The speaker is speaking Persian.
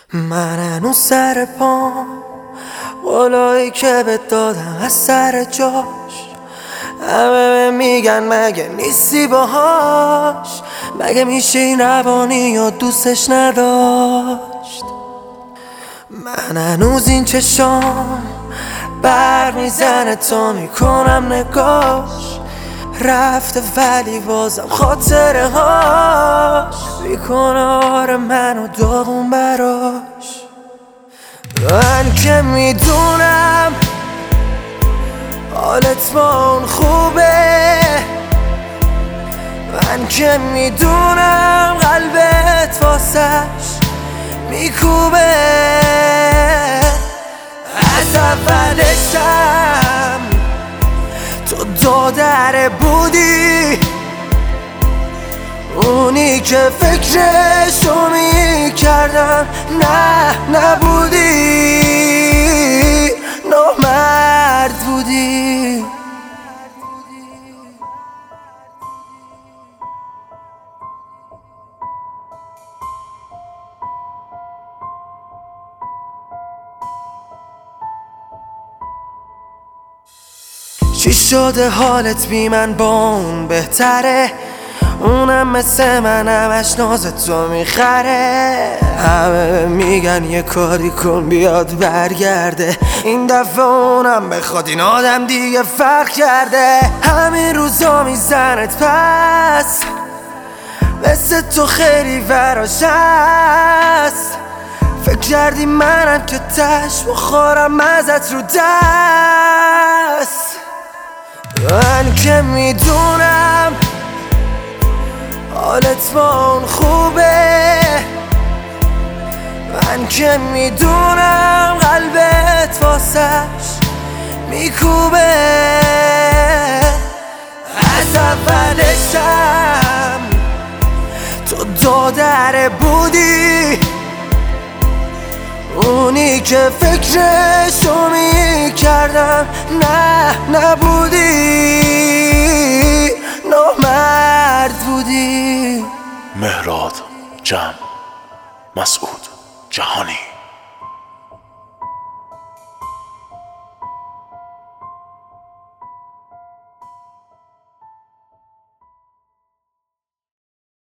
من هنوز سر پام، قولایی که بهت دادم از سر جاش. همه میگن مگه نیستی باهاش، مگه میشه این روانی یا دوستش نداشت. من هنوز این چشام بر میزنه تا میکنم نگاش، رفته ولی بازم خاطره هاش میکنه آره منو داغون براش. من که میدونم حالت با اون خوبه، من که میدونم قلبت واسش میکوبه. از اولشم تو دادره بودی، اونی که فکرشو میکردم نبودی، نامرد بودی. چی شده حالت بی من با اون بهتره؟ اونم مثل من همش ناز تو میخره. همه میگن یه کاری کن بیاد برگرده، این دفعه اونم بخواد این آدم دیگه فرق کرده. همین روزا میزنت پس، مثل تو خیلی براش هست. فکر کردی منم که تش بخورم ازت رو دست. من که میدونم حالت با اون خوبه، من که میدونم قلبت واسش میکوبه. از اولشم تو دادره بودی، اونی که فکرشو میکردم نبودی، نامرد بودی. مهراد جمع مسعود جهانی.